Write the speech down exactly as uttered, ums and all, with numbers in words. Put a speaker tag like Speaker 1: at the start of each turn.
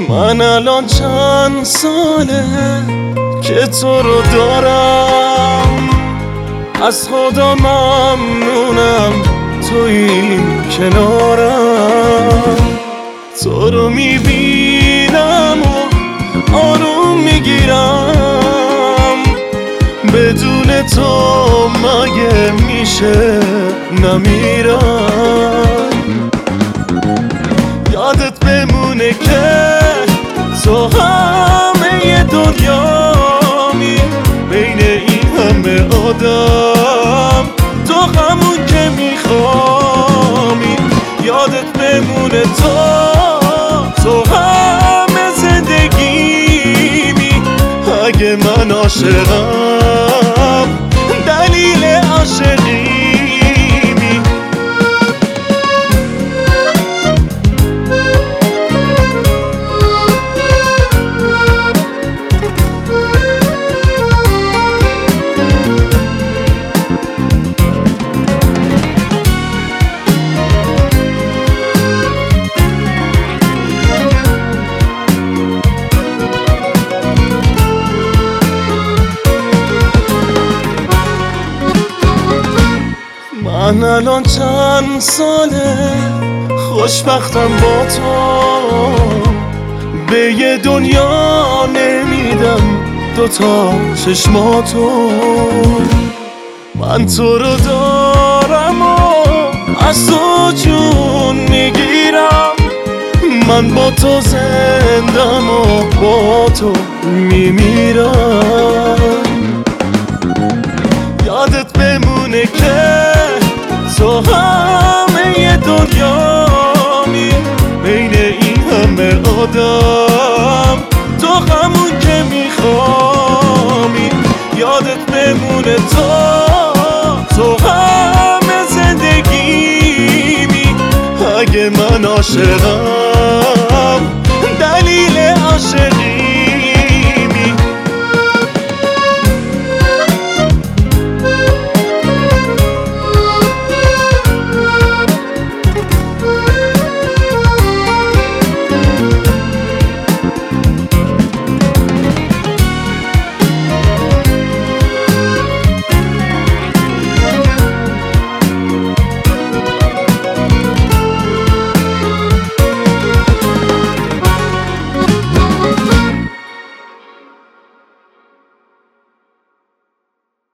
Speaker 1: من الان چند ساله که تو رو دارم، از خدا ممنونم توی کنارم. تو رو میبینم و آروم میگیرم، بدون تو مگه میشه نمیرم. یادت بمونه که تو همه دنیامی، بین این همه آدم تو همون که میخوامی. یادت بمونه تو تو همه زندگیمی. اگه من عاشقم دلیل عاشقیمی. من الان چند ساله خوشبختم با تو، به یه دنیا نمیدم دوتا چشماتو. من تو رو دارم و از تو جون میگیرم، من با تو زندم و با تو میمیرم. یادت بمونه که تو همه دنیامی، بین این همه آدم تو همون که میخوامی. یادت بمونه تو تو همه زندگیمی. اگه من عاشقم